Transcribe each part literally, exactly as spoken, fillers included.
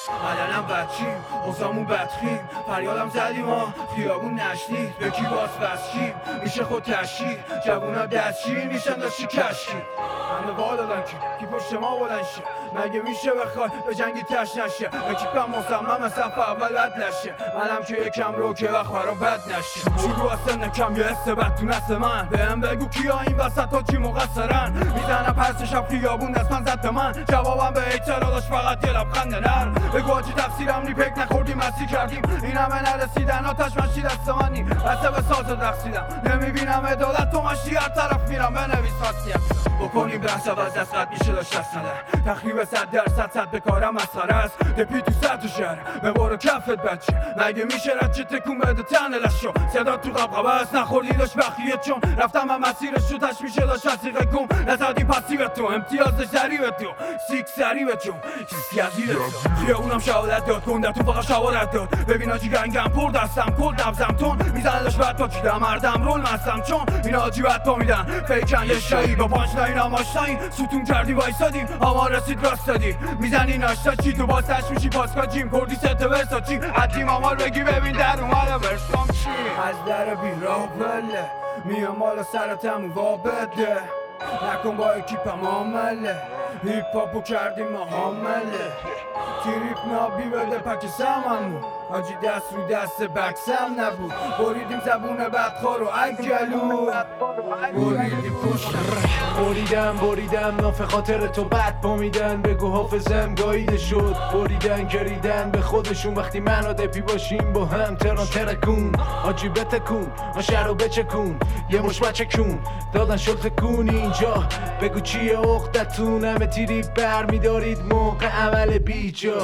علنم بچیم اوزامون بدخیم فریادم زدیم ها خیابون نشنید به کی باز بسکیم میشه خود تشکیل جوونا دستشیر میشن داشتی کشکی همه وال دادن که کی پشت ما بلند شه مگه میشه بخوای به جنگی تش نشه اکیپم مصمم صف اول بد نشه منم که یکم رو که وقت برام بد نشه شروع از سن کم یه استبت تو نسل من بهم بگو کیا این وسط ها کی مقصرن میزنم پرس شب خیابون دست من زد به من جوابم به اعتراضاش فقط یه لبخند نرم بگو آجی تقصیرم نی پک نخوردیم مستی کردیم این همه نرسیدن آتش مشتی دست من نی بسته به ساز رقصیدم نمیبینم عدالت تو مشتی هر طرف میرم بنویس خواستیم بکنیم بحث از دست قد میشه داشت دست نده تخریب صد درصد صد به کارم مسخره است دپی تو صد و شهر ببارو کفت بچه مگه میشه رد چه تکون بده تن لشو صدا تو قبقبه است نخوردی داشت بخیه چون رفتم من مسیرش رو تش میشه داشت وسیقه گم نزدیم پسیو تو امتیازش ضریب تو سیک سریب چون چیزی از ایره خیابونم شهادت داد کنده تو فقط شوارت داد ببین آجی گنگم پر دستم کل دبزم تون میزنه داشت بد با کیدم مردم رول مستم چون این آجی بد پا میدن فیکن یه شایی با پانچ لاین هم آشتاییم ستون کردیم وایسادیم اما رسید راست دادی میزنی ناشتا چی تو باز تش میشی پاسکا جیم کردی ست ورسا چی حدیم آمار بگی ببین در اومده برسام چی از در بیراه بله میام مالا سرتم وابده نکن با اکیپم عامله هیپ هاپو کردیم ما حامله تریپ نابی بده پک سممون آجی دست رو دست بکسم نبود بریدیم زبون بدخور و اگلو بریدیم پشتم بریدم بریدم ناف خاطر تو بد پا میدن بگو حافظم گاییده شد بریدن کریدن به خودشون وقتی من و دپی باشیم با هم تران ترکون آجی بتکون آشه رو بچکون یه مش بچه کون دادن شد تکون اینجا بگو چیه اختتون همه تیری بر میدارید موقع عمل بیجا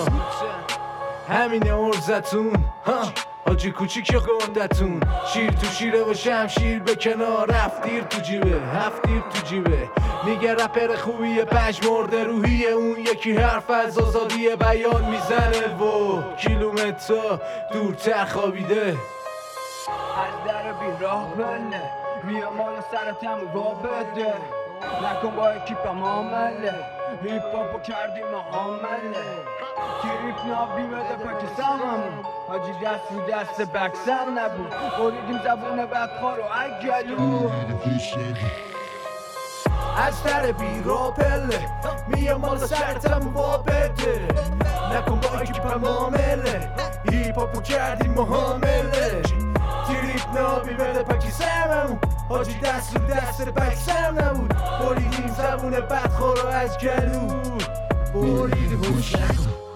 همینه ارزتون آجی کوچیک یا گندتون شیر تو شیره و شمشیر به کنار هفت دیر تو جیبه هفت دیر تو جیبه میگه رپر خوبیه پنج مرده روحیه اون یکی حرف از آزادی بیان میزنه و کیلومتر دورتر خوابیده از در بیراه بله میام مال سرتم وابده نکن با اکیپم عامله هیپ هاپو کردیم ما حامله تریپ نابی بده پک سممون حاجی دست رو دست بکسم نبود بریدیم زبون بدخور و اگلو از در بیرا پله میام مال سرتم وابده نکن با اکیپم عامله هیپ هاپو کردیم ما حامله تریپ نابی بده پکی سممون حاجی دست رو دست بکسم نبود بریدیم زبون بدخور رو از گلو بریدیم پوشم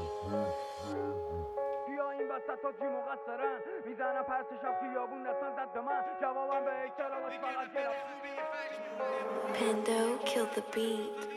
بیا این وسط ها کی مقصرن میزنم پرس شب خیابون دستان زد به من جوابم به اکترالاش فقط Pando killed the beat.